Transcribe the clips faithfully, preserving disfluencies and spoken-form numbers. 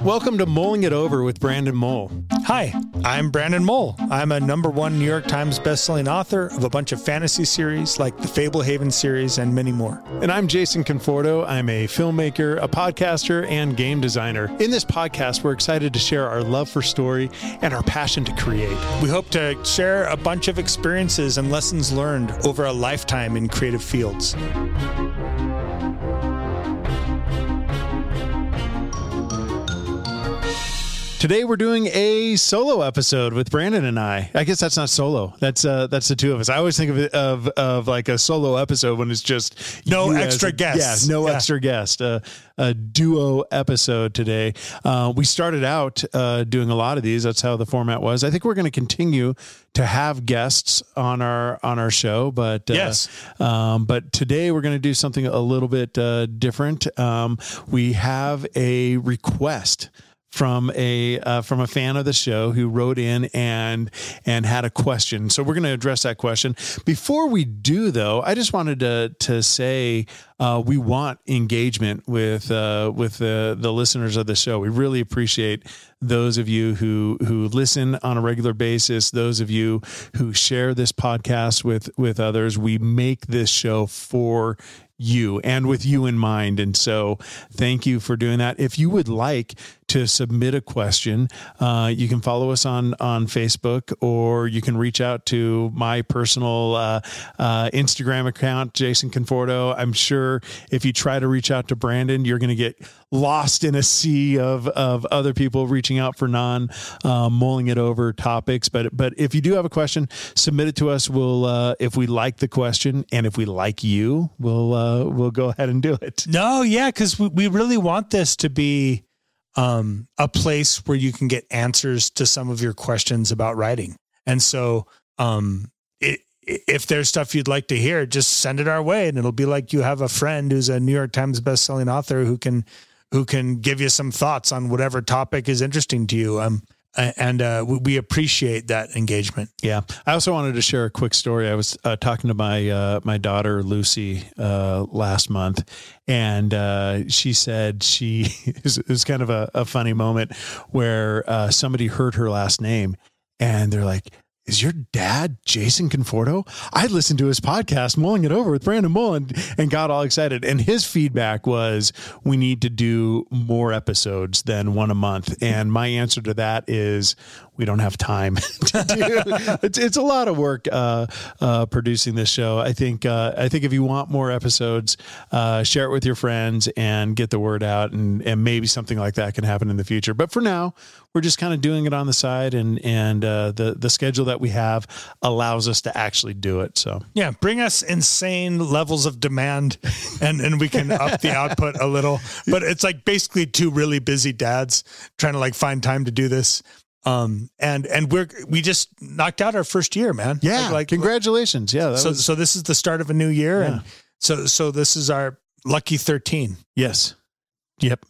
Welcome to Mulling It Over with Brandon Mull. Hi, I'm Brandon Mull. I'm a number one New York Times bestselling author of a bunch of fantasy series like the Fablehaven series and many more. And I'm Jason Conforto. I'm a filmmaker, a podcaster, and game designer. In this podcast, we're excited to share our love for story and our passion to create. We hope to share a bunch of experiences and lessons learned over a lifetime in creative fields. Today we're doing a solo episode with Brandon and I. I guess that's not solo. That's uh, that's the two of us. I always think of it of of like a solo episode when it's just no extra guests. Yeah, no yeah. extra guest. Uh, a duo episode today. Uh, we started out uh, doing a lot of these. That's how the format was. I think we're going to continue to have guests on our on our show, but uh, yes. Um, but today we're going to do something a little bit uh, different. Um, we have a request from a uh, from a fan of the show who wrote in and and had a question. So we're going to address that question. Before we do, though, I just wanted to to say uh, we want engagement with uh, with the the listeners of the show. We really appreciate those of you who who listen on a regular basis. Those of you who share this podcast with with others. We make this show for you and with you in mind. And so thank you for doing that. If you would like to submit a question, uh, you can follow us on, on Facebook, or you can reach out to my personal uh, uh, Instagram account, Jason Conforto. I'm sure if you try to reach out to Brandon, you're going to get lost in a sea of, of other people reaching out for non uh, mulling it over topics. But, but if you do have a question, submit it to us. We'll, uh, if we like the question and if we like you, we'll, uh, we'll go ahead and do it. No. Yeah. Cause we, we really want this to be um, a place where you can get answers to some of your questions about writing. And so, um, it, if there's stuff you'd like to hear, just send it our way, and it'll be like you have a friend who's a New York Times bestselling author who can, who can give you some thoughts on whatever topic is interesting to you. Um, and uh, we appreciate that engagement. Yeah. I also wanted to share a quick story. I was uh, talking to my uh, my daughter, Lucy, uh, last month, and uh, she said she, it was, it was kind of a, a funny moment where uh, somebody heard her last name, and they're like, "Is your dad Jason Conforto? I listened to his podcast, Mulling It Over with Brandon Mull," and, and got all excited. And his feedback was, we need to do more episodes than one a month. And my answer to that is, we don't have time to do. It's, it's a lot of work uh, uh, producing this show. I think uh, I think if you want more episodes, uh, share it with your friends and get the word out, and, and maybe something like that can happen in the future. But for now, we're just kind of doing it on the side, and and uh, the the schedule that we have allows us to actually do it. So yeah, bring us insane levels of demand, and and we can up the output a little. But it's like basically two really busy dads trying to like find time to do this. Um, and, and we're, we just knocked out our first year, man. Yeah. Like, like congratulations. Yeah. So, was... so this is the start of a new year. Yeah. And so, so this is our lucky thirteen. Yes. Yep.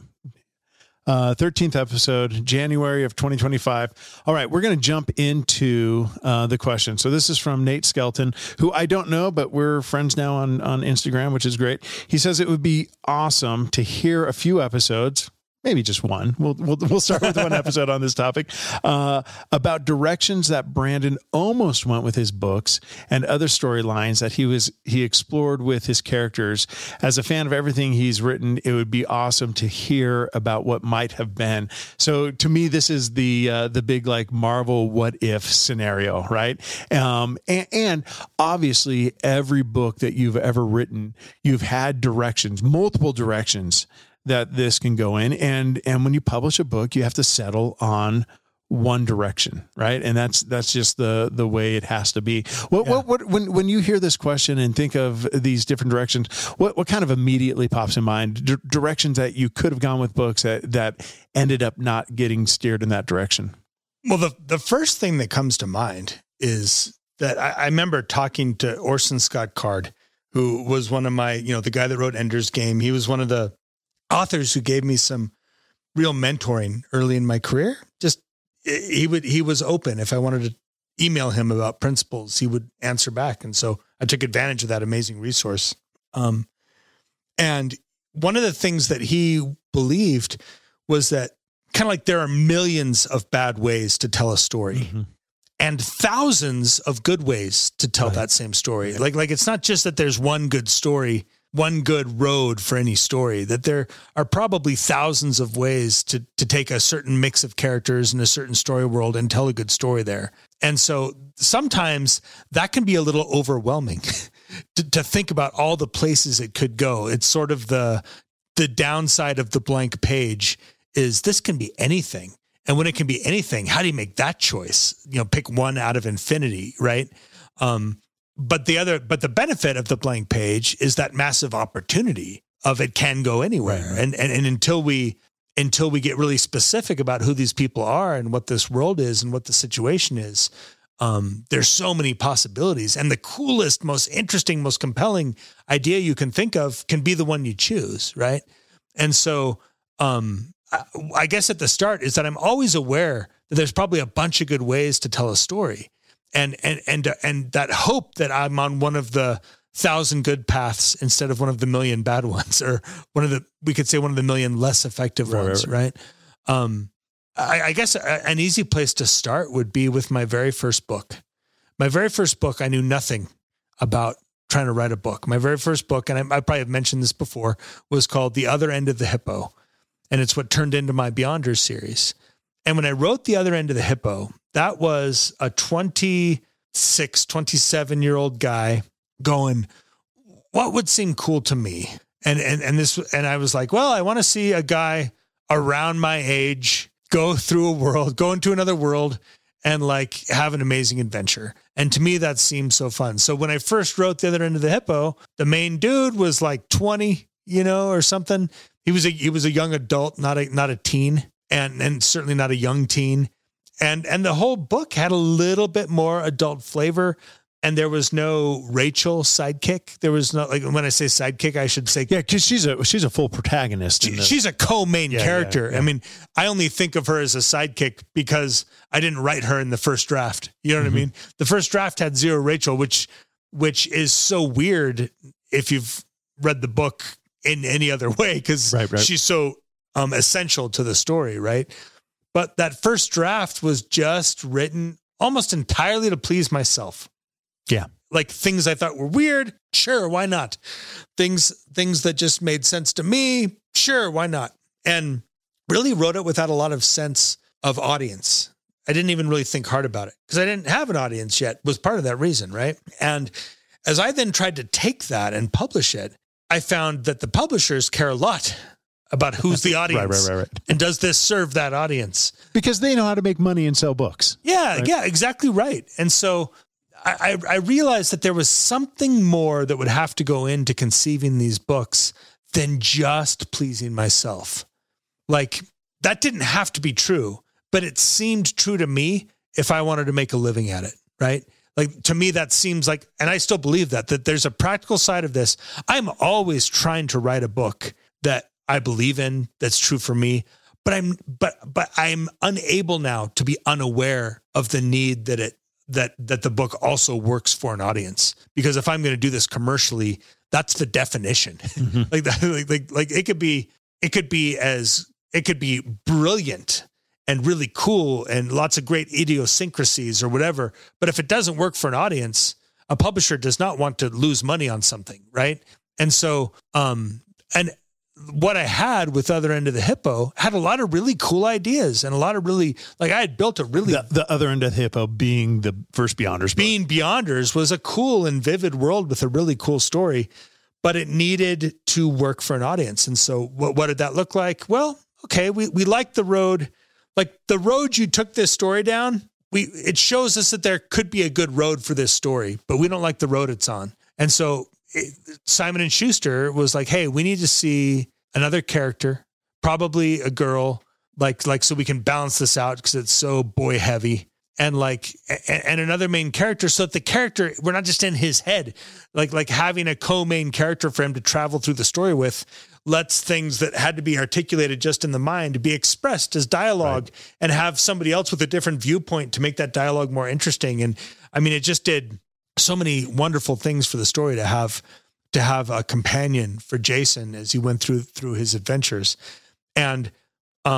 Uh, thirteenth episode, January of twenty twenty-five. All right. We're going to jump into, uh, the question. So this is from Nate Skelton, who I don't know, but we're friends now on, on Instagram, which is great. He says it would be awesome to hear a few episodes, maybe just one. We'll we'll we'll start with one episode on this topic uh, about directions that Brandon almost went with his books and other storylines that he was he explored with his characters. As a fan of everything he's written, it would be awesome to hear about what might have been. So to me, this is the uh, the big like Marvel what if scenario, right? Um, and, and obviously, every book that you've ever written, you've had directions, multiple directions that this can go in. And, and when you publish a book, you have to settle on one direction, right? And that's, that's just the, the way it has to be. What, yeah. what, what, when, when you hear this question and think of these different directions, what, what kind of immediately pops in mind? D- directions that you could have gone with books that, that ended up not getting steered in that direction? Well, the, the first thing that comes to mind is that I, I remember talking to Orson Scott Card, who was one of my, you know, the guy that wrote Ender's Game. He was one of the authors who gave me some real mentoring early in my career. Just he would, he was open. If I wanted to email him about principles, he would answer back. And so I took advantage of that amazing resource. Um, and one of the things that he believed was that kind of like there are millions of bad ways to tell a story mm-hmm. and thousands of good ways to tell right. that same story. Like, like it's not just that there's one good story, one good road for any story, that there are probably thousands of ways to, to take a certain mix of characters in a certain story world and tell a good story there. And so sometimes that can be a little overwhelming to, to think about all the places it could go. It's sort of the, the downside of the blank page is this can be anything. And when it can be anything, how do you make that choice? You know, pick one out of infinity, right? Um, But the other, but the benefit of the blank page is that massive opportunity of it can go anywhere. Right, right. And, and, and until we, until we get really specific about who these people are and what this world is and what the situation is, um, there's so many possibilities. And the coolest, most interesting, most compelling idea you can think of can be the one you choose. Right. And so, um, I, I guess at the start is that I'm always aware that there's probably a bunch of good ways to tell a story. And, and, and, and that hope that I'm on one of the thousand good paths instead of one of the million bad ones, or one of the, we could say one of the million less effective right, ones. Right. right? Um, I, I guess a, an easy place to start would be with my very first book. My very first book, I knew nothing about trying to write a book. My very first book, and I, I probably have mentioned this before, was called The Other End of the Hippo. And it's what turned into my Beyonders series. And when I wrote The Other End of the Hippo, that was a twenty-six, twenty-seven year old guy going, what would seem cool to me? And, and, and this, and I was like, well, I want to see a guy around my age go through a world, go into another world and like have an amazing adventure. And to me, that seemed so fun. So when I first wrote The Other End of the Hippo, the main dude was like twenty, you know, or something. He was a, he was a young adult, not a, not a teen. And, and certainly not a young teen. And, and the whole book had a little bit more adult flavor, and there was no Rachel sidekick. There was no, like, when I say sidekick, I should say, yeah, cause she's a, she's a full protagonist. She, the, she's a co-main yeah, character. Yeah, yeah. I mean, I only think of her as a sidekick because I didn't write her in the first draft. You know what mm-hmm. I mean? The first draft had zero Rachel, which, which is so weird if you've read the book in any other way. Cause right, right. she's so, Um, essential to the story, right? But that first draft was just written almost entirely to please myself. Yeah. Like things I thought were weird. Sure. Why not? Things, things that just made sense to me. Sure. Why not? And really wrote it without a lot of sense of audience. I didn't even really think hard about it because I didn't have an audience yet, was part of that reason. Right. And as I then tried to take that and publish it, I found that the publishers care a lot about who's the audience right, right, right, right. and does this serve that audience? Because they know how to make money and sell books. Yeah, right? yeah, exactly right. And so I, I, I realized that there was something more that would have to go into conceiving these books than just pleasing myself. Like that didn't have to be true, but it seemed true to me if I wanted to make a living at it, right? Like to me, that seems like, and I still believe that, that there's a practical side of this. I'm always trying to write a book that I believe in, that's true for me, but I'm, but, but I'm unable now to be unaware of the need that it, that, that the book also works for an audience. Because if I'm going to do this commercially, that's the definition. Mm-hmm. like that, like, like, like it could be, it could be as, it could be brilliant and really cool and lots of great idiosyncrasies or whatever. But if it doesn't work for an audience, a publisher does not want to lose money on something. Right. And so, um, and, what I had with Other End of the Hippo had a lot of really cool ideas and a lot of really, like I had built a really... The, the Other End of the Hippo being the first Beyonders book. Being Beyonders was a cool and vivid world with a really cool story, but it needed to work for an audience. And so what, what did that look like? Well, okay, we, we liked the road, like the road you took this story down, we it shows us that there could be a good road for this story, but we don't like the road it's on. And so it, Simon and Schuster was like, hey, we need to see another character, probably a girl, like, like, so we can balance this out because it's so boy heavy. And like, and, and another main character. So that the character, we're not just in his head, like, like having a co-main character for him to travel through the story with lets things that had to be articulated just in the mind be expressed as dialogue right. and have somebody else with a different viewpoint to make that dialogue more interesting. And I mean, it just did so many wonderful things for the story to have, to have a companion for Jason as he went through, through his adventures. And, um,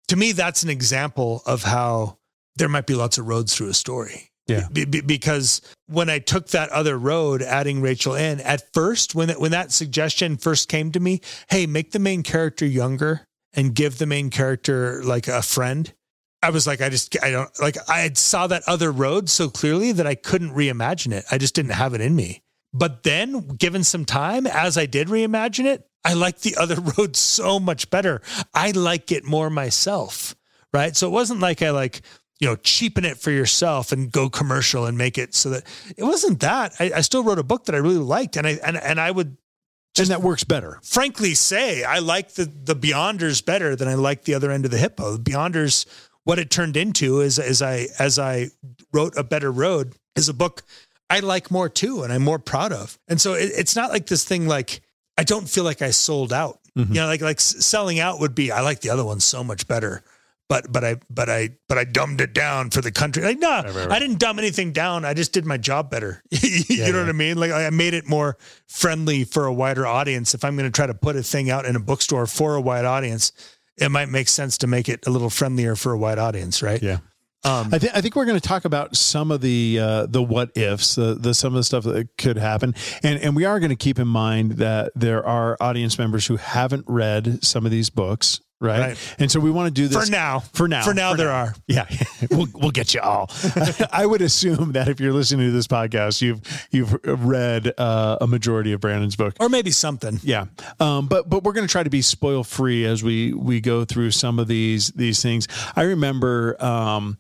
to me, that's an example of how there might be lots of roads through a story. Yeah. Be, be, because when I took that other road, adding Rachel in, at first, when it, when that suggestion first came to me, hey, make the main character younger and give the main character like a friend. I was like, I just, I don't like, I saw that other road so clearly that I couldn't reimagine it. I just didn't have it in me. But then given some time, as I did reimagine it, I like the other road so much better. I like it more myself. Right. So it wasn't like I like, you know, cheapen it for yourself and go commercial and make it so that it wasn't that. I, I still wrote a book that I really liked. And I, and, and I would just, and that works better. Frankly say, I like the, the Beyonders better than I like the other end of the hippo. The Beyonders, what it turned into is, as I, as I wrote A Better Road, is a book I like more too. And I'm more proud of. And so it, it's not like this thing, like, I don't feel like I sold out, mm-hmm. you know, like, like selling out would be, I like the other one so much better. But but I but I but I dumbed it down for the country. Like no, right, right, right. I didn't dumb anything down. I just did my job better. you yeah, know yeah. what I mean? Like I made it more friendly for a wider audience. If I'm going to try to put a thing out in a bookstore for a wide audience, it might make sense to make it a little friendlier for a wide audience, right? Yeah. Um, I think I think we're going to talk about some of the uh, the what ifs, the, the some of the stuff that could happen, and and we are going to keep in mind that there are audience members who haven't read some of these books. Right? right. And so we want to do this for now, for now, for now, for there now. are. Yeah. we'll, we'll get you all. I would assume that if you're listening to this podcast, you've, you've read uh, a majority of Brandon's book or maybe something. Yeah. Um, but, but we're going to try to be spoil free as we, we go through some of these, these things. I remember, um,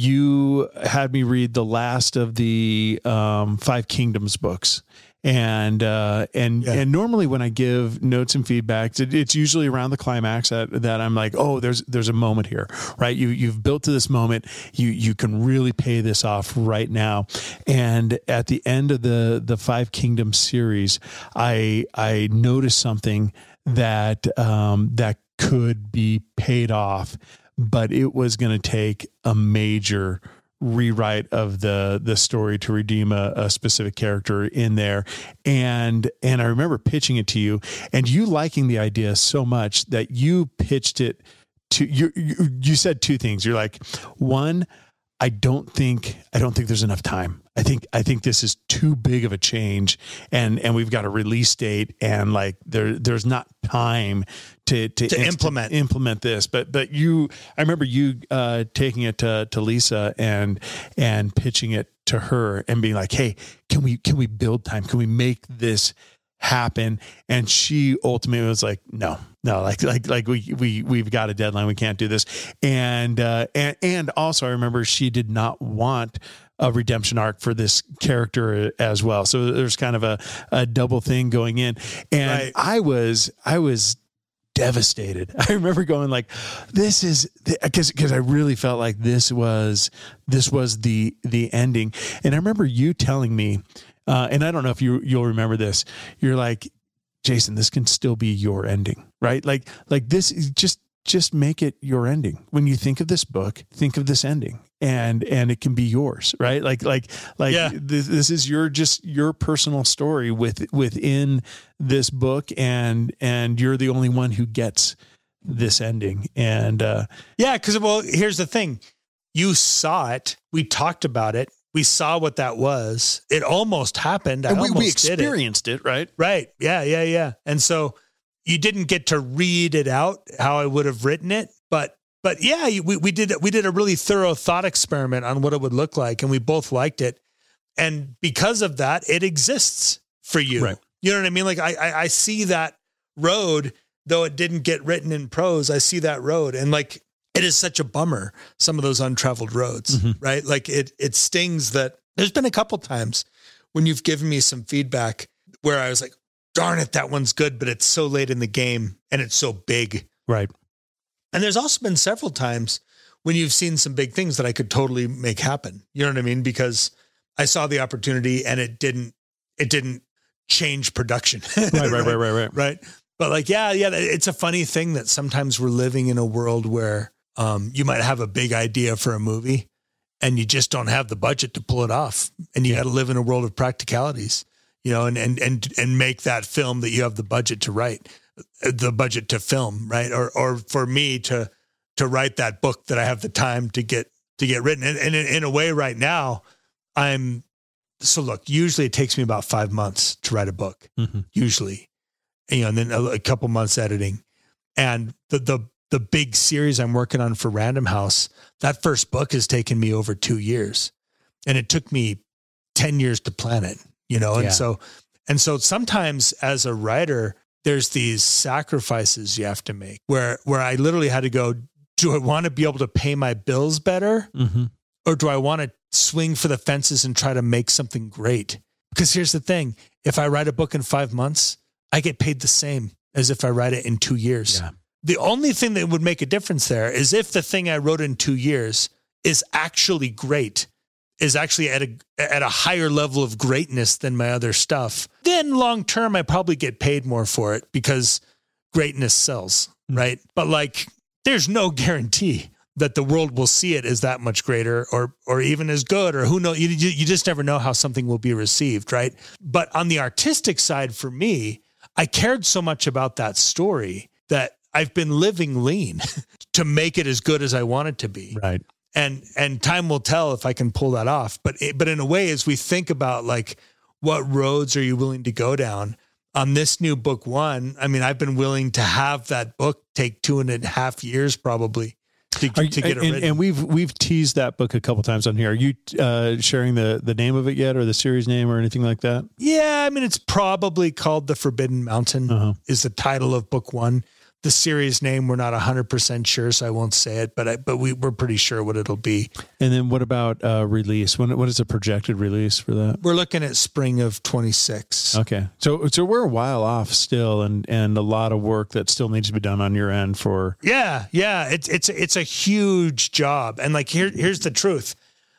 you had me read the last of the, um, Five Kingdoms books. And, uh, and, yeah. and normally when I give notes and feedback, it, it's usually around the climax that, that I'm like, oh, there's, there's a moment here, right? You, you've built to this moment. You, you can really pay this off right now. And at the end of the, the Five Kingdoms series, I, I noticed something that, um, that could be paid off, but it was going to take a major rewrite of the the story to redeem a, a specific character in there. And and I remember pitching it to you and you liking the idea so much that you pitched it to you. You, you said two things. You're like, one, I don't think I don't think there's enough time. I think I think this is too big of a change, and and we've got a release date, and like there there's not time to to, to implement to implement this. But but you, I remember you uh, taking it to to Lisa and and pitching it to her and being like, hey, can we can we build time? Can we make this happen? And she ultimately was like, no, no, like, like, like we, we, we've got a deadline. We can't do this. And, uh, and, and also I remember she did not want a redemption arc for this character as well. So there's kind of a, a double thing going in. And right. I was, I was devastated. I remember going like, this is because, because I really felt like this was, this was the, the ending. And I remember you telling me, Uh, and I don't know if you, you'll remember this. You're like, Jason, this can still be your ending, right? Like, like this is just, just make it your ending. When you think of this book, think of this ending and, and it can be yours, right? Like, like, like yeah. this, this is your, just your personal story with, within this book. And, and you're the only one who gets this ending. And, uh, yeah, cause well, here's the thing. You saw it. We talked about it. We saw what that was. It almost happened. I and we, almost we experienced did it. it, right? Right. Yeah, yeah, yeah. And so you didn't get to read it out how I would have written it, but but yeah, we we did we did a really thorough thought experiment on what it would look like, and we both liked it. And because of that, it exists for you. Right. You know what I mean? Like I, I I see that road, though it didn't get written in prose. I see that road, and like. It is such a bummer, some of those untraveled roads, mm-hmm. right? Like it, it stings that there's been a couple times when you've given me some feedback where I was like, darn it, that one's good, but it's so late in the game and it's so big. Right. And there's also been several times when you've seen some big things that I could totally make happen. You know what I mean? Because I saw the opportunity and it didn't, it didn't change production. Right, right, right, right, right. Right. But like, yeah, yeah, it's a funny thing that sometimes we're living in a world where Um, you might have a big idea for a movie and you just don't have the budget to pull it off. And you got to live in a world of practicalities, you know, and, and, and, and make that film that you have the budget to write, the budget to film, right. Or, or for me to to write that book that I have the time to get, to get written. And, and in, in a way right now, I'm, so look, usually it takes me about five months to write a book, mm-hmm. usually, you know, and then a, a couple months editing. And the, the, the big series I'm working on for Random House, that first book has taken me over two years and it took me ten years to plan it, you know? And yeah. so, and so sometimes as a writer, there's these sacrifices you have to make where, where I literally had to go, do I want to be able to pay my bills better? Mm-hmm. Or do I want to swing for the fences and try to make something great? Because here's the thing. If I write a book in five months, I get paid the same as if I write it in two years. Yeah. The only thing that would make a difference there is if the thing I wrote in two years is actually great, is actually at a, at a higher level of greatness than my other stuff, then long-term, I probably get paid more for it because greatness sells, mm-hmm. right? But like, there's no guarantee that the world will see it as that much greater or, or even as good, or who knows, you, you just never know how something will be received. Right. But on the artistic side, for me, I cared so much about that story that I've been living lean to make it as good as I want it to be. Right. And, and time will tell if I can pull that off. But, it, but in a way, as we think about like, what roads are you willing to go down on this new book one? I mean, I've been willing to have that book take two and a half years probably to, you, to get it and, written. And we've, we've teased that book a couple times on here. Are you uh, sharing the, the name of it yet, or the series name or anything like that? Yeah. I mean, it's probably called The Forbidden Mountain uh-huh. is the title of book one. The series name, we're not a hundred percent sure, so I won't say it, but I, but we, we're pretty sure what it'll be. And then what about uh, release? When, what is the projected release for that? We're looking at spring of twenty-six. Okay. So, so we're a while off still, and, and a lot of work that still needs to be done on your end for. Yeah. Yeah. It's, it's, it's a huge job. And like, here, here's the truth.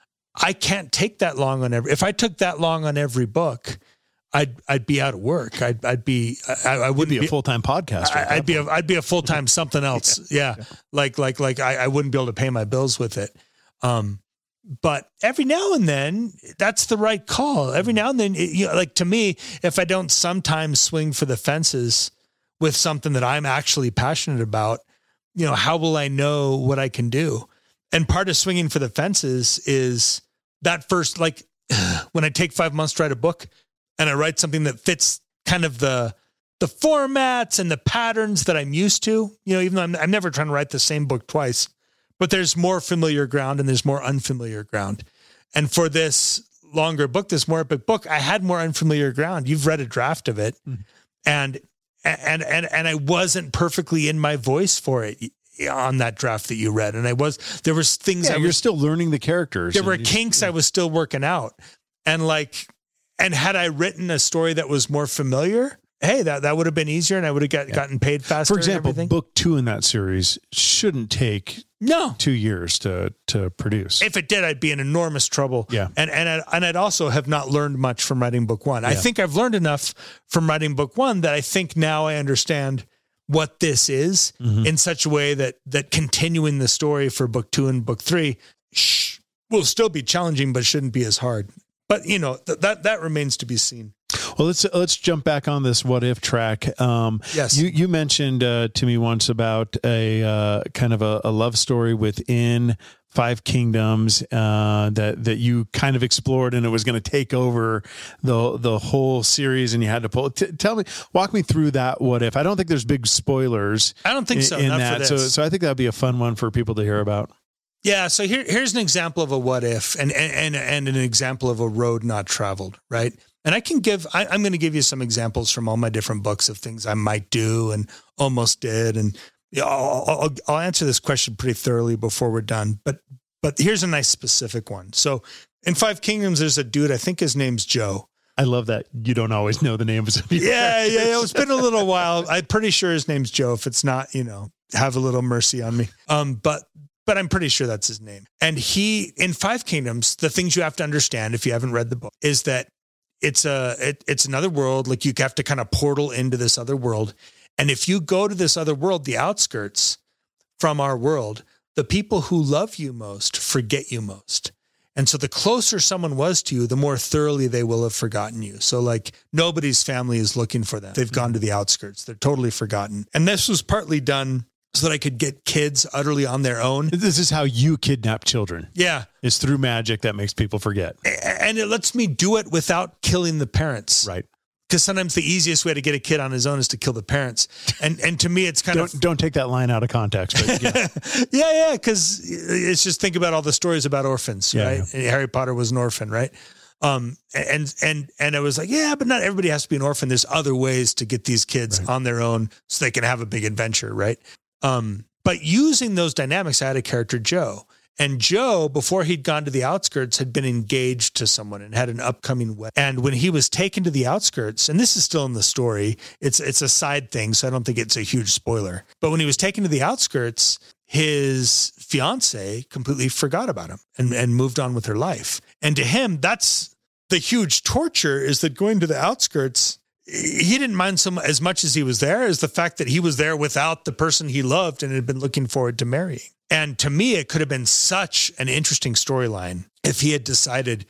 I can't take that long on every, if I took that long on every book, I'd, I'd be out of work. I'd, I'd be, I, I wouldn't You'd be a full-time podcaster. I, I'd be, a, I'd be a full-time something else. yeah. yeah. Like, like, like I, I wouldn't be able to pay my bills with it. Um, but every now and then that's the right call. Every now and then, it, you know, like to me, if I don't sometimes swing for the fences with something that I'm actually passionate about, you know, how will I know what I can do? And part of swinging for the fences is that first, like when I take five months to write a book, and I write something that fits kind of the the formats and the patterns that I'm used to, you know, even though I'm, I'm never trying to write the same book twice, but there's more familiar ground and there's more unfamiliar ground. And for this longer book, this more epic book, I had more unfamiliar ground. You've read a draft of it, mm-hmm. and and and and I wasn't perfectly in my voice for it on that draft that you read. And I was there was things yeah, I you're was, still learning the characters. There were kinks yeah. I was still working out, and like. And had I written a story that was more familiar, hey, that, that would have been easier and I would have got, yeah. gotten paid faster. For example, book two in that series shouldn't take no two years to, to produce. If it did, I'd be in enormous trouble. Yeah. And, and, I'd, and I'd also have not learned much from writing book one. Yeah. I think I've learned enough from writing book one that I think now I understand what this is mm-hmm. in such a way that, that continuing the story for book two and book three sh- will still be challenging, but shouldn't be as hard. But, you know, th- that that remains to be seen. Well, let's let's jump back on this what if track. Um, yes. You, you mentioned uh, to me once about a uh, kind of a, a love story within Five Kingdoms uh, that that you kind of explored, and it was going to take over the the whole series, and you had to pull. T- tell me, walk me through that what if. I don't think there's big spoilers. I don't think in, so. In Not that, for this. so so I think that'd be a fun one for people to hear about. Yeah, so here, here's an example of a what if, and and and an example of a road not traveled, right? And I can give, I, I'm going to give you some examples from all my different books of things I might do and almost did, and you know, I'll, I'll, I'll answer this question pretty thoroughly before we're done. But but here's a nice specific one. So in Five Kingdoms, there's a dude, I think his name's Joe. I love that you don't always know the names of your Yeah, characters. yeah, it's been a little while. I'm pretty sure his name's Joe. If it's not, you know, have a little mercy on me. Um, but. But I'm pretty sure that's his name. And he, in Five Kingdoms, the things you have to understand if you haven't read the book is that it's a, it, it's another world. Like you have to kind of portal into this other world. And if you go to this other world, the outskirts from our world, the people who love you most forget you most. And so the closer someone was to you, the more thoroughly they will have forgotten you. So like nobody's family is looking for them. They've gone to the outskirts. They're totally forgotten. And this was partly done so that I could get kids utterly on their own. This is how you kidnap children. Yeah. It's through magic that makes people forget. And it lets me do it without killing the parents. Right. Because sometimes the easiest way to get a kid on his own is to kill the parents. And and to me, it's kind don't, of... Don't take that line out of context. But yeah, yeah, yeah, because it's just think about all the stories about orphans, yeah, right? Yeah. Harry Potter was an orphan, right? Um, and and and I was like, yeah, but not everybody has to be an orphan. There's other ways to get these kids right. on their own so they can have a big adventure, right? Um, but using those dynamics, I had a character, Joe. And Joe, before he'd gone to the outskirts, had been engaged to someone and had an upcoming wedding. And when he was taken to the outskirts, and this is still in the story, it's it's a side thing, so I don't think it's a huge spoiler. But when he was taken to the outskirts, his fiance completely forgot about him and, and moved on with her life. And to him, that's the huge torture, is that going to the outskirts, he didn't mind so much, as much as he was there, as the fact that he was there without the person he loved and had been looking forward to marrying. And to me, it could have been such an interesting storyline if he had decided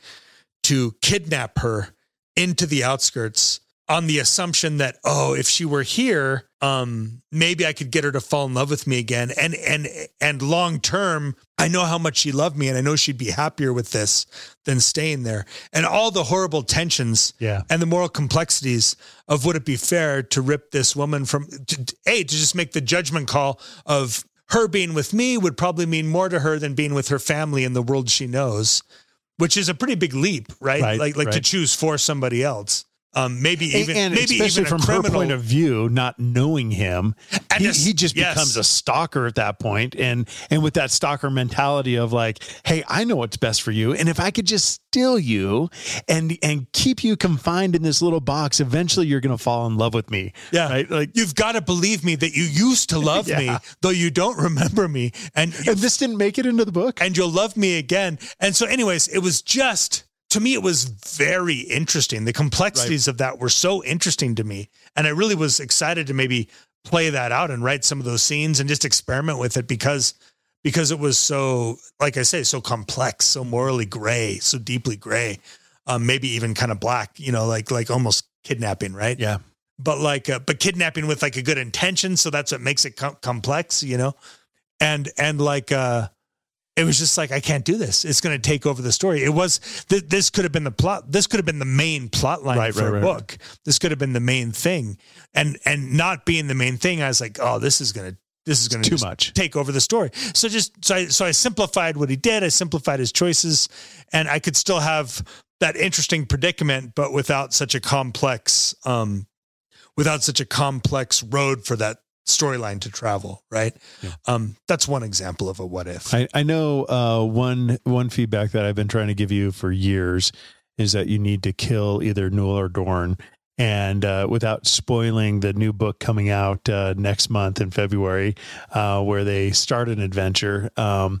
to kidnap her into the outskirts on the assumption that, oh, if she were here, um, maybe I could get her to fall in love with me again. And, and, and long term, I know how much she loved me and I know she'd be happier with this than staying there. And all the horrible tensions Yeah. and the moral complexities of, would it be fair to rip this woman from, to, A, to just make the judgment call of her being with me would probably mean more to her than being with her family in the world she knows, which is a pretty big leap, right? Right, like, like right. to choose for somebody else. Um, maybe even, and maybe especially even a from criminal. her point of view, not knowing him, And he, a- he just yes. becomes a stalker at that point, and and with that stalker mentality of like, hey, I know what's best for you, and if I could just steal you and and keep you confined in this little box, eventually you're going to fall in love with me. Yeah. Right? Like, You've got to believe me that you used to love Yeah. me, though you don't remember me. And, and this didn't make it into the book. and you'll love me again. And so anyways, it was just, to me, it was very interesting. The complexities of that were so interesting to me. And I really was excited to maybe play that out and write some of those scenes and just experiment with it because, because it was so, like I say, so complex, so morally gray, so deeply gray, um, maybe even kind of black, you know, like, like almost kidnapping, right? Yeah. But like, uh, but kidnapping with like a good intention. So that's what makes it com- complex, you know? And, and like, uh, it was just like, I can't do this. It's going to take over the story. It was, th- this could have been the plot. This could have been the main plot line Right, for right, a right, book. This could have been the main thing. And, and not being the main thing, I was like, oh, this is going to, this is going to too much. take over the story. So just, so I, so I simplified what he did. I simplified his choices, and I could still have that interesting predicament, but without such a complex, um, without such a complex road for that storyline to travel. Right. Yeah. Um, that's one example of a what if. I, I know uh, one one feedback that I've been trying to give you for years is that you need to kill either Newell or Dorn. And uh, without spoiling the new book coming out uh, next month in February, uh, where they start an adventure, um,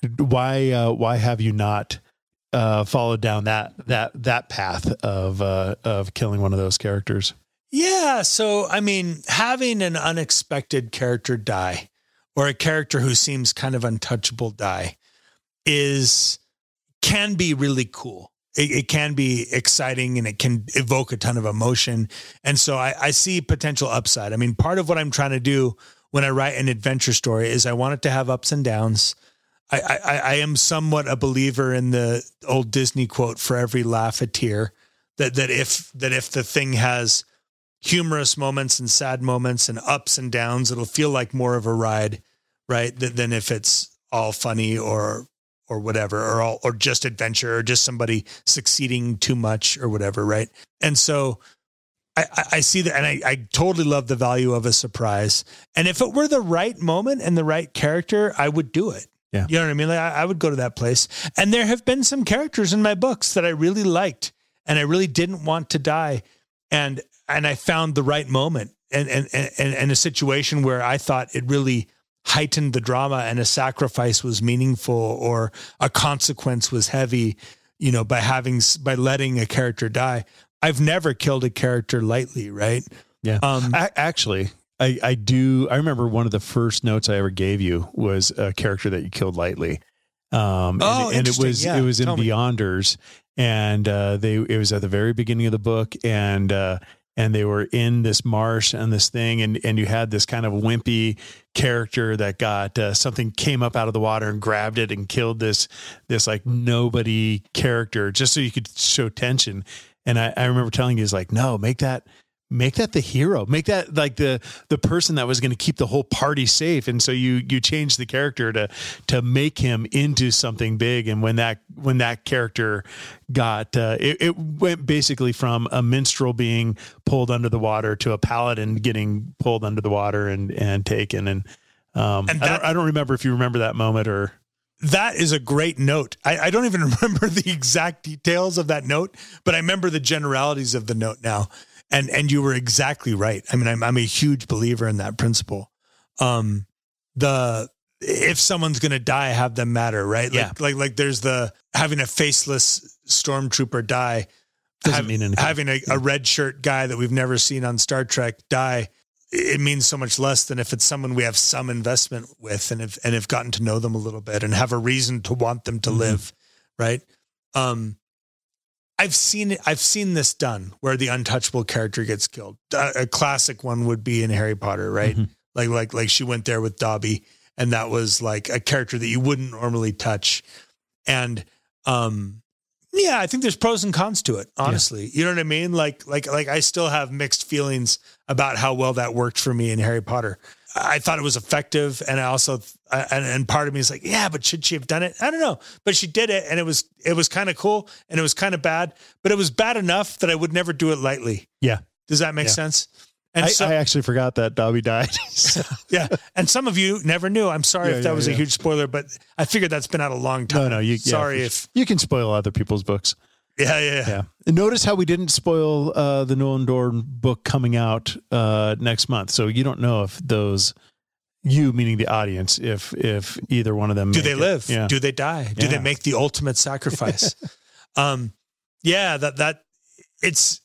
why uh, why have you not uh, followed down that that that path of uh, of killing one of those characters? Yeah. So, I mean, having an unexpected character die, or a character who seems kind of untouchable die, is, can be really cool. It, it can be exciting, and it can evoke a ton of emotion. And so I, I see potential upside. I mean, part of what I'm trying to do when I write an adventure story is I want it to have ups and downs. I, I, I am somewhat a believer in the old Disney quote, "For every laugh, a tear," that, that if, that if the thing has humorous moments and sad moments and ups and downs, it'll feel like more of a ride, right? Than, than if it's all funny or, or whatever, or all, or just adventure, or just somebody succeeding too much or whatever. Right. And so I, I, I see that. And I, I totally love the value of a surprise. And if it were the right moment and the right character, I would do it. Yeah. You know what I mean? Like I, I would go to that place. And there have been some characters in my books that I really liked and I really didn't want to die. And, and I found the right moment and, and, and, and a situation where I thought it really heightened the drama and a sacrifice was meaningful or a consequence was heavy, you know, by having, by letting a character die. I've never killed a character lightly. Right. Yeah. Um, I, actually, I, I do. I remember one of the first notes I ever gave you was a character that you killed lightly. Um, oh, and, and it was, yeah. it was in Tell me. Beyonders, and uh, they, it was at the very beginning of the book. And, uh, and they were in this marsh and this thing, and, and you had this kind of wimpy character that got uh, something came up out of the water and grabbed it and killed this, this like nobody character just so you could show tension. And I, I remember telling you, is like, no, make that, make that the hero, make that like the, the person that was going to keep the whole party safe. And so you, you changed the character to, to make him into something big. And when that, when that character got, uh, it, it went basically from a minstrel being pulled under the water to a paladin getting pulled under the water and, and taken. And, um, and that, I don't, I don't remember if you remember that moment or. That is a great note. I, I don't even remember the exact details of that note, but I remember the generalities of the note now. And and you were exactly right. I mean, I'm I'm a huge believer in that principle. Um, the if someone's gonna die, have them matter, right? Yeah. Like like like there's the having a faceless stormtrooper die, doesn't have, mean anything. Having a, a red shirt guy that we've never seen on Star Trek die. It means so much less than if it's someone we have some investment with and have, and have gotten to know them a little bit and have a reason to want them to mm-hmm. live. Right. Um, I've seen it. I've seen this done where the untouchable character gets killed. A, a classic one would be in Harry Potter, right? Mm-hmm. Like, like, like she went there with Dobby, and that was like a character that you wouldn't normally touch. And, um, yeah, I think there's pros and cons to it, honestly. Yeah. You know what I mean? Like, like, like I still have mixed feelings about how well that worked for me in Harry Potter. I thought it was effective. And I also, and, and part of me is like, yeah, but should she have done it? I don't know, but she did it. And it was, it was kind of cool and it was kind of bad, but it was bad enough that I would never do it lightly. Yeah. Does that make yeah. sense? And I, so, I actually forgot that Dobby died. So. Yeah. And some of you never knew. I'm sorry yeah, if that yeah, was yeah. a huge spoiler, but I figured that's been out a long time. No, no. You, sorry yeah, if you can spoil other people's books. Yeah, yeah, yeah. yeah. And notice how we didn't spoil uh, the Nolan Dorn book coming out uh, next month. So you don't know if those, you meaning the audience, if if either one of them do they it. live? Yeah. Do they die? Do yeah. they make the ultimate sacrifice? um, yeah, that that it's.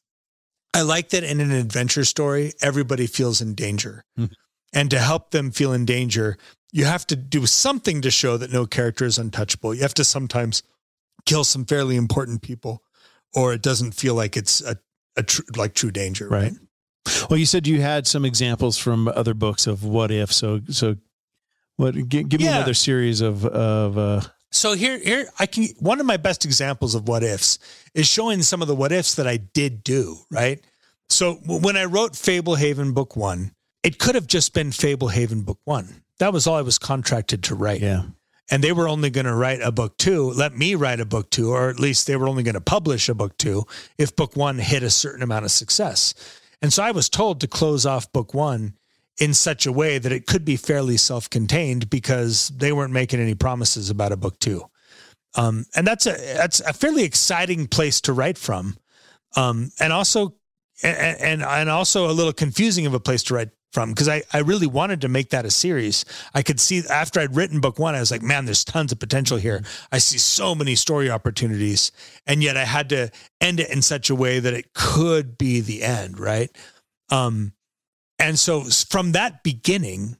I like that in an adventure story, everybody feels in danger, mm. and to help them feel in danger, you have to do something to show that no character is untouchable. You have to sometimes kill some fairly important people, or it doesn't feel like it's a, a tr- like true danger. Right. right. Well, you said you had some examples from other books of what if. So, so what, give, give yeah. me another series of, of, uh, so here, here I can, one of my best examples of what ifs is showing some of the what ifs that I did do. Right. So when I wrote Fablehaven book one, it could have just been Fablehaven book one. That was all I was contracted to write. Yeah. And they were only going to write a book two, let me write a book two, or at least they were only going to publish a book two if book one hit a certain amount of success. And so I was told to close off book one in such a way that it could be fairly self-contained because they weren't making any promises about a book two. Um, and that's a, that's a fairly exciting place to write from. Um, and also, and, and, and also a little confusing of a place to write from, because I, I really wanted to make that a series. I could see after I'd written book one, I was like, man, there's tons of potential here. I see so many story opportunities. And yet I had to end it in such a way that it could be the end. Right. Um, and so from that beginning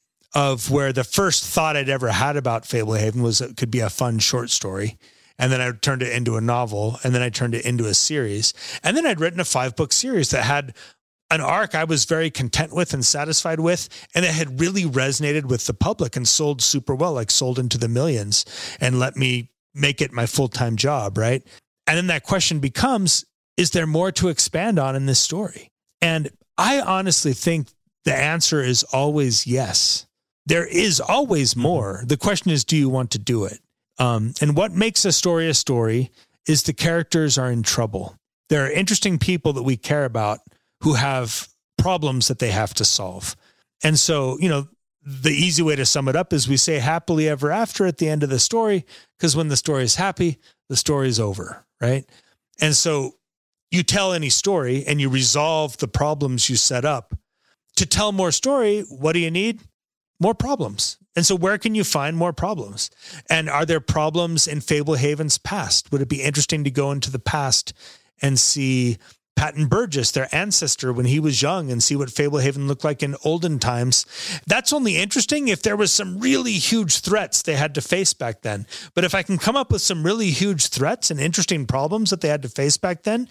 of where the first thought I'd ever had about Fablehaven was it could be a fun short story. And then I turned it into a novel, and then I turned it into a series. And then I'd written a five book series that had an arc I was very content with and satisfied with, and it had really resonated with the public and sold super well, like sold into the millions and let me make it my full-time job, right? And then that question becomes, is there more to expand on in this story? And I honestly think the answer is always yes. There is always more. The question is, do you want to do it? Um, and what makes a story a story is the characters are in trouble. There are interesting people that we care about who have problems that they have to solve. And so, you know, the easy way to sum it up is we say happily ever after at the end of the story, because when the story is happy, the story is over, right? And so you tell any story and you resolve the problems you set up. To tell more story, what do you need? More problems. And so where can you find more problems? And are there problems in Fablehaven's past? Would it be interesting to go into the past and see Patton Burgess, their ancestor, when he was young, and see what Fablehaven looked like in olden times? That's only interesting if there was some really huge threats they had to face back then. But if I can come up with some really huge threats and interesting problems that they had to face back then,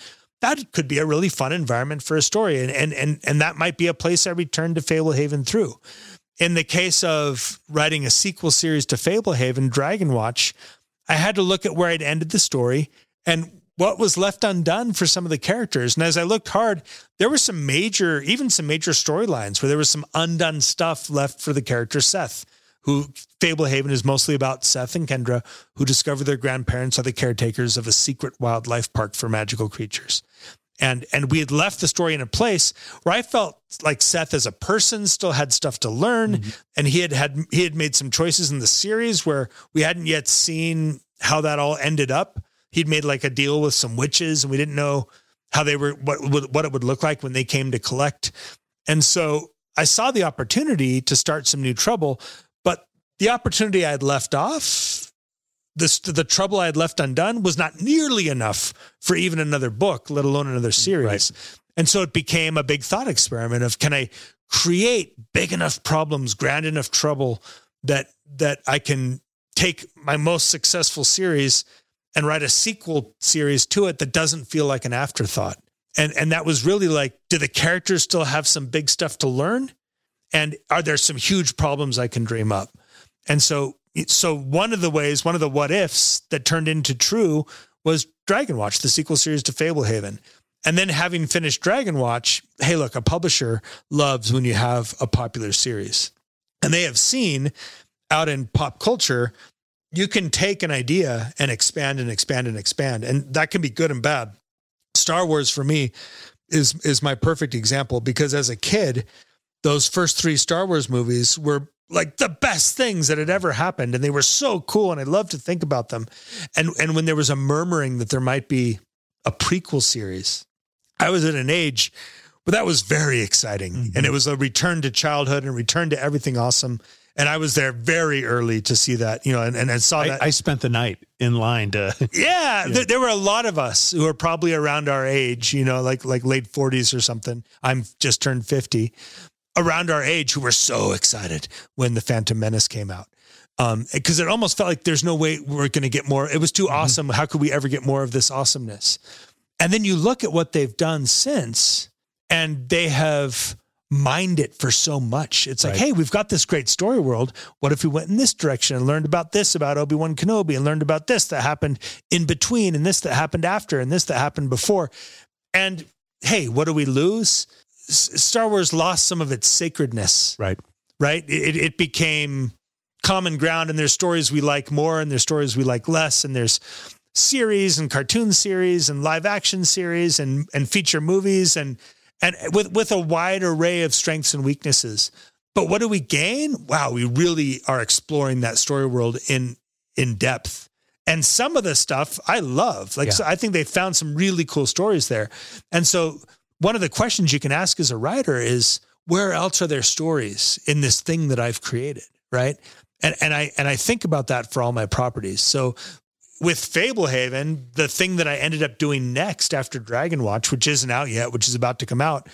that could be a really fun environment for a story. And, and, and, and that might be a place I return to Fablehaven through. In the case of writing a sequel series to Fablehaven, Dragonwatch, I had to look at where I'd ended the story and what was left undone for some of the characters. And as I looked hard, there were some major, even some major storylines where there was some undone stuff left for the character Seth, who Fablehaven is mostly about Seth and Kendra, who discover their grandparents are the caretakers of a secret wildlife park for magical creatures. And, and we had left the story in a place where I felt like Seth as a person still had stuff to learn. Mm-hmm. And he had had, he had made some choices in the series where we hadn't yet seen how that all ended up. He'd made like a deal with some witches and we didn't know how they were, what, what it would look like when they came to collect. And so I saw the opportunity to start some new trouble, but the opportunity I had left off, this, the trouble I had left undone was not nearly enough for even another book, let alone another series. Right. And so it became a big thought experiment of, can I create big enough problems, grand enough trouble that, that I can take my most successful series and write a sequel series to it that doesn't feel like an afterthought. And and that was really like, do the characters still have some big stuff to learn? And are there some huge problems I can dream up? And so, so one of the ways, one of the what ifs that turned into true was Dragonwatch, the sequel series to Fablehaven. And then having finished Dragonwatch, hey, look, a publisher loves when you have a popular series. And they have seen out in pop culture, you can take an idea and expand and expand and expand. And that can be good and bad. Star Wars for me is, is my perfect example, because as a kid, those first three Star Wars movies were like the best things that had ever happened. And they were so cool. And I love to think about them. And, and when there was a murmuring that there might be a prequel series, I was at an age where that was very exciting. Mm-hmm. And it was a return to childhood and a return to everything awesome. And I was there very early to see that, you know, and, and I saw that. I, I spent the night in line to. Yeah, yeah. Th- there were a lot of us who are probably around our age, you know, like, like late forties or something. I'm just turned fifty, around our age, who were so excited when The Phantom Menace came out. Um, because it almost felt like there's no way we're going to get more. It was too mm-hmm. awesome. How could we ever get more of this awesomeness? And then you look at what they've done since, and they have mined it for so much. It's like, right. Hey, we've got this great story world. What if we went in this direction and learned about this about Obi-Wan Kenobi and learned about this that happened in between and this that happened after and this that happened before? And hey, what do we lose? S- Star Wars lost some of its sacredness. Right. Right. It, it became common ground, and there's stories we like more and there's stories we like less. And there's series and cartoon series and live action series and, and feature movies and, and with, with a wide array of strengths and weaknesses. But what do we gain? Wow, we really are exploring that story world in, in depth. And some of the stuff I love. Like, yeah. so I think they found some really cool stories there. And so one of the questions you can ask as a writer is, where else are there stories in this thing that I've created? Right. And, and I, and I think about that for all my properties. So with Fablehaven, the thing that I ended up doing next after Dragonwatch, which isn't out yet, which is about to come out,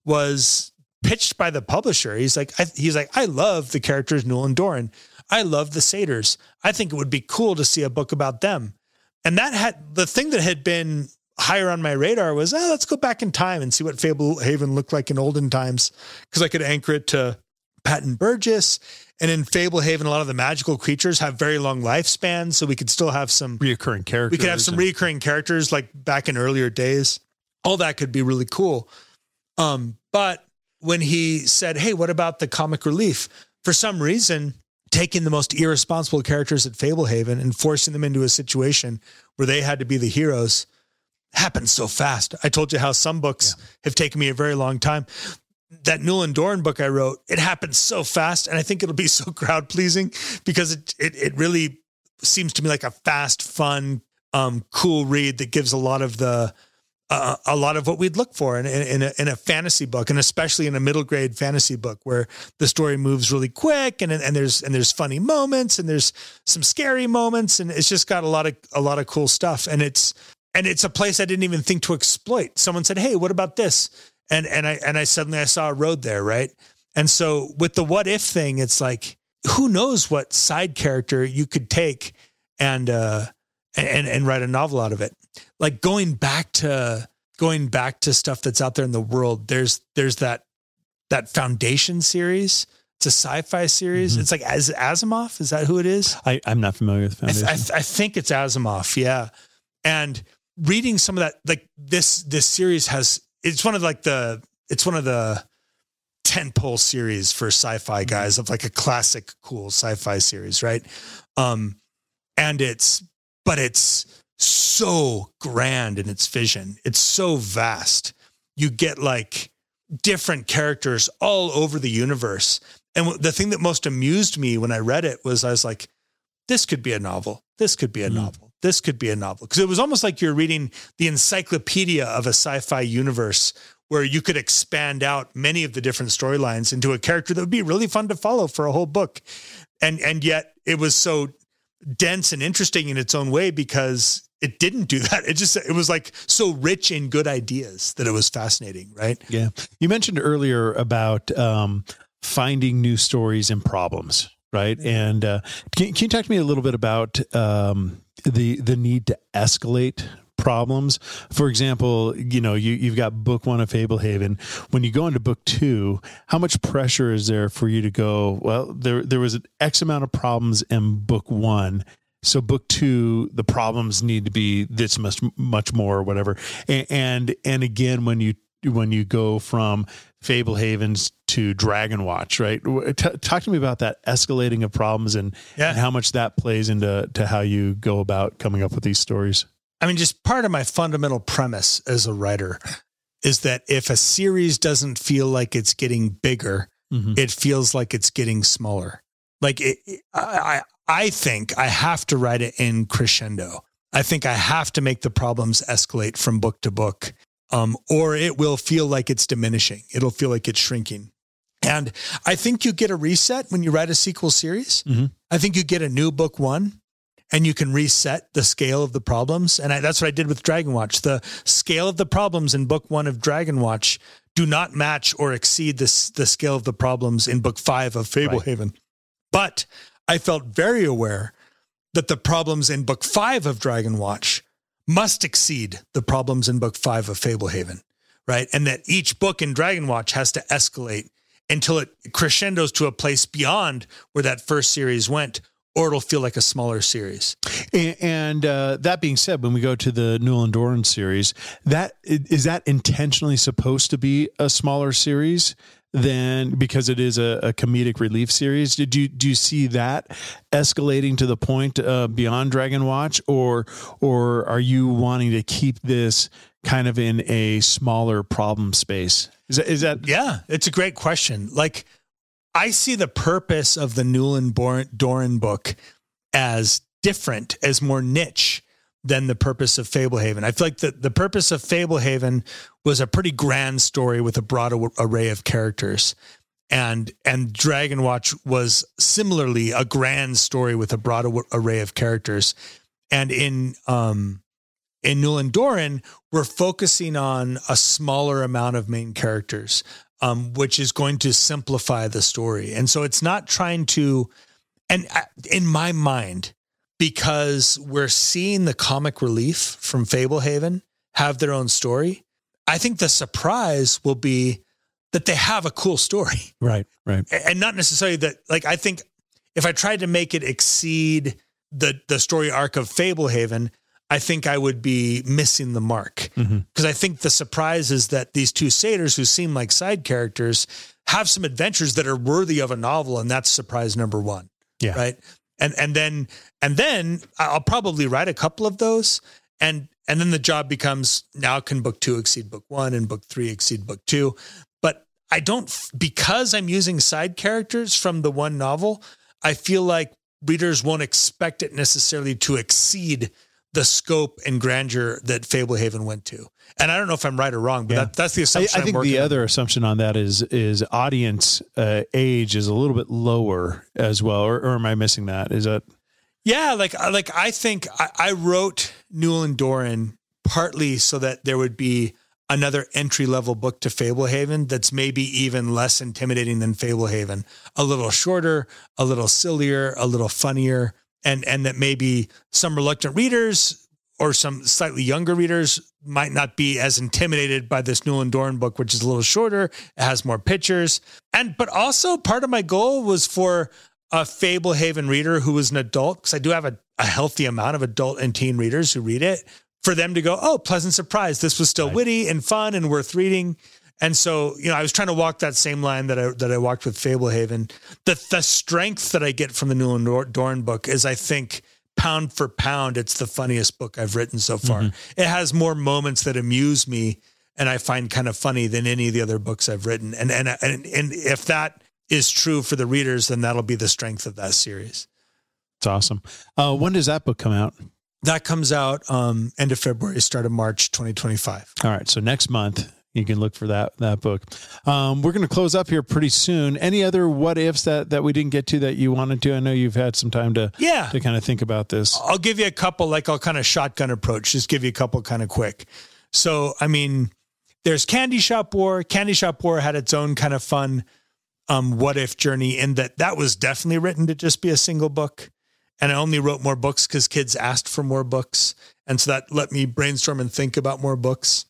was pitched by the publisher. He's like, I, he's like, I love the characters Newell and Doran. I love the Satyrs. I think it would be cool to see a book about them. And that had the thing that had been higher on my radar was, oh, let's go back in time and see what Fablehaven looked like in olden times, because I could anchor it to Patton Burgess. And in Fablehaven, a lot of the magical creatures have very long lifespans, so we could still have some reoccurring characters. We could have some and- reoccurring characters like back in earlier days. All that could be really cool. Um, but when he said, hey, what about the comic relief? For some reason, taking the most irresponsible characters at Fablehaven and forcing them into a situation where they had to be the heroes happened so fast. I told you how some books yeah. have taken me a very long time. That Newell and Doran book I wrote, it happened so fast, and I think it'll be so crowd pleasing because it, it it really seems to me like a fast, fun, um, cool read that gives a lot of the uh, a lot of what we'd look for in, in, in, a, in a fantasy book, and especially in a middle grade fantasy book where the story moves really quick, and and there's and there's funny moments, and there's some scary moments, and it's just got a lot of a lot of cool stuff, and it's and it's a place I didn't even think to exploit. Someone said, "Hey, what about this?" And and I and I suddenly I saw a road there, right? And so with the what if thing, it's like, who knows what side character you could take and uh and and write a novel out of it. Like going back to going back to stuff that's out there in the world, there's there's that that Foundation series. It's a sci-fi series. Mm-hmm. It's like As Asimov. Is that who it is? I, I'm not familiar with Foundation. I, th- I, th- I think it's Asimov. Yeah. And reading some of that, like this, this series has, it's one of like the, it's one of the tentpole series for sci-fi guys of like a classic, cool sci-fi series. Right. Um, and it's, but it's so grand in its vision. It's so vast. You get like different characters all over the universe. And the thing that most amused me when I read it was I was like, this could be a novel. This could be a mm. novel. This could be a novel. Because it was almost like you're reading the encyclopedia of a sci-fi universe where you could expand out many of the different storylines into a character that would be really fun to follow for a whole book. And, and yet it was so dense and interesting in its own way because it didn't do that. It just, it was like so rich in good ideas that it was fascinating. Right. Yeah. You mentioned earlier about, um, finding new stories and problems, right? And uh, can, can you talk to me a little bit about um, the the need to escalate problems? For example, you know, you, you've got book one of Fablehaven. When you go into book two, how much pressure is there for you to go, well, there there was an X amount of problems in book one, so book two, the problems need to be this much, much more or whatever. And, and, and again, when you when you go from Fablehavens to Dragon Watch, right? T- talk to me about that escalating of problems and, yeah. and how much that plays into to how you go about coming up with these stories. I mean, just part of my fundamental premise as a writer is that if a series doesn't feel like it's getting bigger, mm-hmm. it feels like it's getting smaller. Like it, I, I think I have to write it in crescendo. I think I have to make the problems escalate from book to book. Um, or it will feel like it's diminishing. It'll feel like it's shrinking. And I think you get a reset when you write a sequel series. Mm-hmm. I think you get a new book one and you can reset the scale of the problems. And I, that's what I did with Dragon Watch. The scale of the problems in book one of Dragon Watch do not match or exceed this, the scale of the problems in book five of Fablehaven. Right. But I felt very aware that the problems in book five of Dragon Watch must exceed the problems in book five of Fablehaven, right? And that each book in Dragon Watch has to escalate until it crescendos to a place beyond where that first series went, or it'll feel like a smaller series. And, and uh, that being said, when we go to the Newell and Doran series, that is that intentionally supposed to be a smaller series than because it is a, a comedic relief series? Did you do you see that escalating to the point uh, beyond Dragon Watch, or or are you wanting to keep this kind of in a smaller problem space? Is that, is that yeah? It's a great question. Like, I see the purpose of the Newell and Doran book as different, as more niche than the purpose of Fablehaven. I feel like the, the purpose of Fablehaven was a pretty grand story with a broad array of characters. And, and Dragon Watch was similarly a grand story with a broad array of characters. And in, um, in Newell and Doran, we're focusing on a smaller amount of main characters, um, which is going to simplify the story. And so it's not trying to, and in my mind, because we're seeing the comic relief from Fablehaven have their own story, I think the surprise will be that they have a cool story. Right, right. And not necessarily that, like, I think if I tried to make it exceed the, the story arc of Fablehaven, I think I would be missing the mark. Because mm-hmm. I think the surprise is that these two satyrs who seem like side characters have some adventures that are worthy of a novel. And that's surprise number one. Yeah. Right. And, and then, and then I'll probably write a couple of those. And, and then the job becomes, now can book two exceed book one and book three exceed book two? But I don't, because I'm using side characters from the one novel, I feel like readers won't expect it necessarily to exceed the scope and grandeur that Fablehaven went to. And I don't know if I'm right or wrong, but yeah. that, that's the assumption. I, I think I'm the on. other assumption on that is, is audience uh, age is a little bit lower as well. Or, or am I missing that? Is that? Yeah. Like, like I think I, I wrote Newell and Doran partly so that there would be another entry level book to Fablehaven that's maybe even less intimidating than Fablehaven, a little shorter, a little sillier, a little funnier. And, and that maybe some reluctant readers or some slightly younger readers might not be as intimidated by this Newland Doran book, which is a little shorter. It has more pictures. And, but also part of my goal was for a Fablehaven reader who was an adult, because I do have a, a healthy amount of adult and teen readers who read it, for them to go, oh, pleasant surprise. This was still right. witty and fun and worth reading. And so, you know, I was trying to walk that same line that I, that I walked with Fablehaven. The, the strength that I get from the Newland Doran book is, I think, pound for pound, it's the funniest book I've written so far. Mm-hmm. It has more moments that amuse me and I find kind of funny than any of the other books I've written. And, and, and, and if that is true for the readers, then that'll be the strength of that series. It's awesome. Uh, when does that book come out? That comes out um, end of February, start of March, twenty twenty-five. All right. So next month you can look for that, that book. Um, we're going to close up here pretty soon. Any other what ifs that, that we didn't get to that you wanted to? I know you've had some time to, yeah. to kind of think about this. I'll give you a couple, like I'll kind of shotgun approach, just give you a couple kind of quick. So, I mean, there's Candy Shop War. Candy Shop War had its own kind of fun um, what if journey, in that that was definitely written to just be a single book. And I only wrote more books because kids asked for more books. And so that let me brainstorm and think about more books.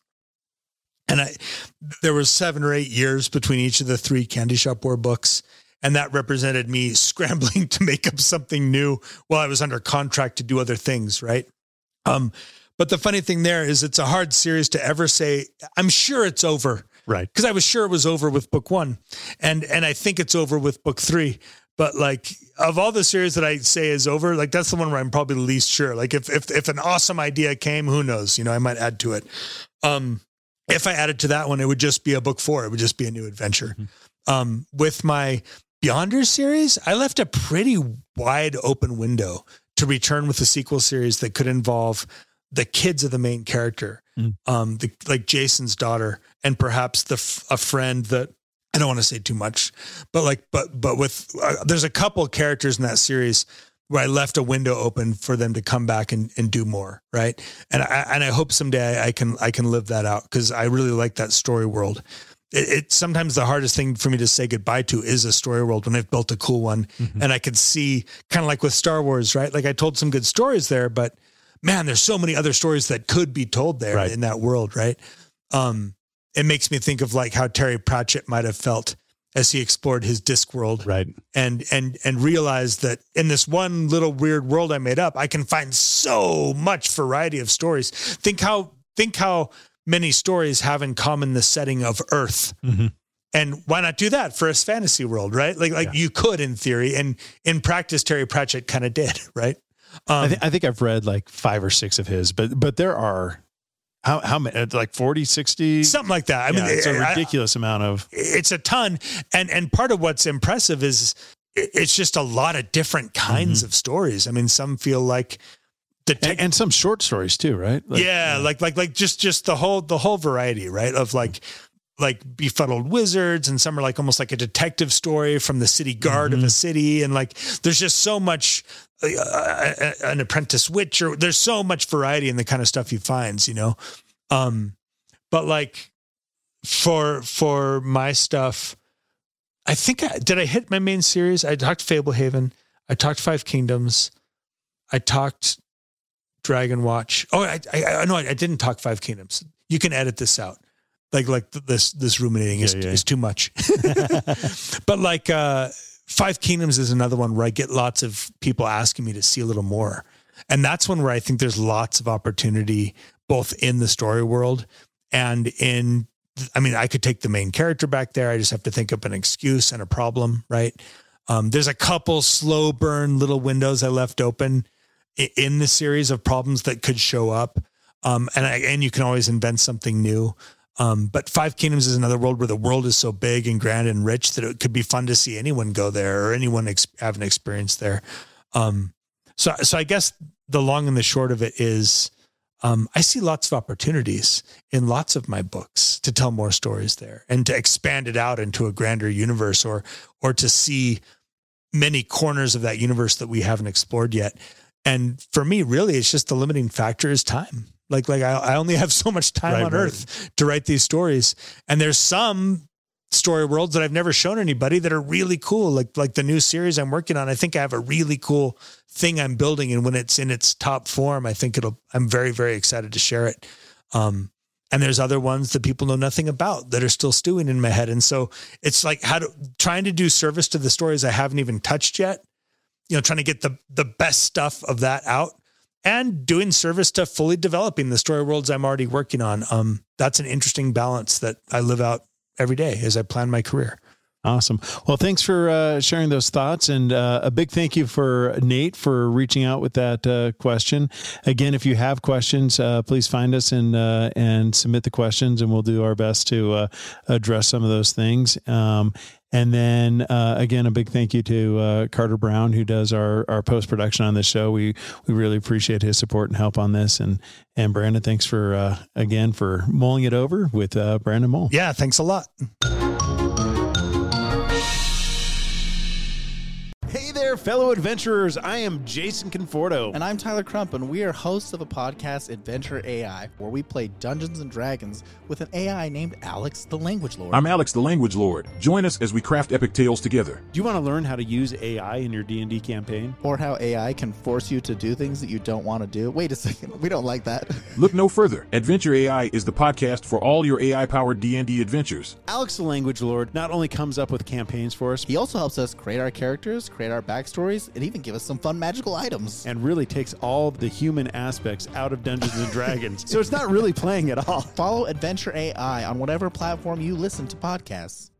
And I, there was seven or eight years between each of the three Candy Shop War books. And that represented me scrambling to make up something new while I was under contract to do other things. Right. Um, but the funny thing there is it's a hard series to ever say, I'm sure it's over. Right. Because I was sure it was over with book one. And, and I think it's over with book three. But like, of all the series that I say is over, like that's the one where I'm probably the least sure. Like if, if, if an awesome idea came, who knows, you know, I might add to it. Um, if I added to that one, it would just be a book four. It would just be a new adventure. Mm-hmm. Um, with my Beyonders series, I left a pretty wide open window to return with a sequel series that could involve the kids of the main character, mm. um, the, like Jason's daughter, and perhaps the, a friend that, I don't want to say too much, but like, but, but with, uh, there's a couple of characters in that series where I left a window open for them to come back and, and do more. Right. And I, and I hope someday I can, I can live that out, because I really like that story world. It, it's sometimes the hardest thing for me to say goodbye to is a story world when I've built a cool one. Mm-hmm. And I could see, kind of like with Star Wars, right? Like I told some good stories there, but man, there's so many other stories that could be told there right. in that world. Right. Um, It makes me think of like how Terry Pratchett might have felt as he explored his Discworld, right? And and and realized that in this one little weird world I made up, I can find so much variety of stories. Think how think how many stories have in common the setting of Earth, mm-hmm. and why not do that for a fantasy world, right? Like like yeah. you could in theory, and in practice, Terry Pratchett kind of did, right? Um, I, th- I think I've read like five or six of his, but but there are. How, how many, like forty, sixty? Something like that. I yeah, mean, it's a ridiculous I, amount of, it's a ton. And, and part of what's impressive is it's just a lot of different kinds mm-hmm. of stories. I mean, some feel like the, te- and, and some short stories too, right? Like, yeah. You know. Like, like, like just, just the whole, the whole variety, right. Of like, like befuddled wizards, and some are like almost like a detective story from the city guard mm-hmm. of a city. And like, there's just so much, uh, an apprentice witch, or there's so much variety in the kind of stuff he finds, you know? Um, but like for, for my stuff, I think I, did I hit my main series? I talked Fablehaven. I talked Five Kingdoms. I talked Dragon Watch. Oh, I, I, I no, I didn't talk Five Kingdoms. You can edit this out. Like, like this, this ruminating is, yeah, yeah. is too much, but like, uh, Five Kingdoms is another one where I get lots of people asking me to see a little more. And that's one where I think there's lots of opportunity, both in the story world and in, I mean, I could take the main character back there. I just have to think up an excuse and a problem, right? Um, there's a couple slow burn little windows I left open in the series of problems that could show up. Um, and I, and you can always invent something new. Um, but Five Kingdoms is another world where the world is so big and grand and rich that it could be fun to see anyone go there or anyone ex- have an experience there. Um, so, so I guess the long and the short of it is, um, I see lots of opportunities in lots of my books to tell more stories there and to expand it out into a grander universe, or, or to see many corners of that universe that we haven't explored yet. And for me, really, it's just the limiting factor is time. Like, like I, I only have so much time right, on right. Earth to write these stories. And there's some story worlds that I've never shown anybody that are really cool. Like, like the new series I'm working on. I think I have a really cool thing I'm building. And when it's in its top form, I think it'll, I'm very, very excited to share it. Um, and there's other ones that people know nothing about that are still stewing in my head. And so it's like how to trying to do service to the stories I haven't even touched yet, you know, trying to get the, the best stuff of that out and doing service to fully developing the story worlds I'm already working on. Um, that's an interesting balance that I live out every day as I plan my career. Awesome. Well, thanks for uh, sharing those thoughts. And uh, a big thank you for Nate for reaching out with that uh, question. Again, if you have questions, uh, please find us and uh, and submit the questions, and we'll do our best to uh, address some of those things. Um, and then, uh, again, a big thank you to uh, Carter Brown, who does our, our post-production on this show. We we really appreciate his support and help on this. And and Brandon, thanks for, uh, again, for mulling it over with uh, Brandon Mull. Yeah, thanks a lot. Hey there, fellow adventurers. I am Jason Conforto. And I'm Tyler Crump, and we are hosts of a podcast, Adventure A I, where we play Dungeons and Dragons with an A I named Alex the Language Lord. I'm Alex the Language Lord. Join us as we craft epic tales together. Do you want to learn how to use A I in your D and D campaign? Or how A I can force you to do things that you don't want to do? Wait a second, we don't like that. Look no further. Adventure A I is the podcast for all your A I-powered D and D adventures. Alex the Language Lord not only comes up with campaigns for us, He also helps us create our characters, create our backstories, and even give us some fun magical items. and really takes all of the human aspects out of Dungeons and Dragons. So it's not really playing at all. Follow Adventure A I on whatever platform you listen to podcasts.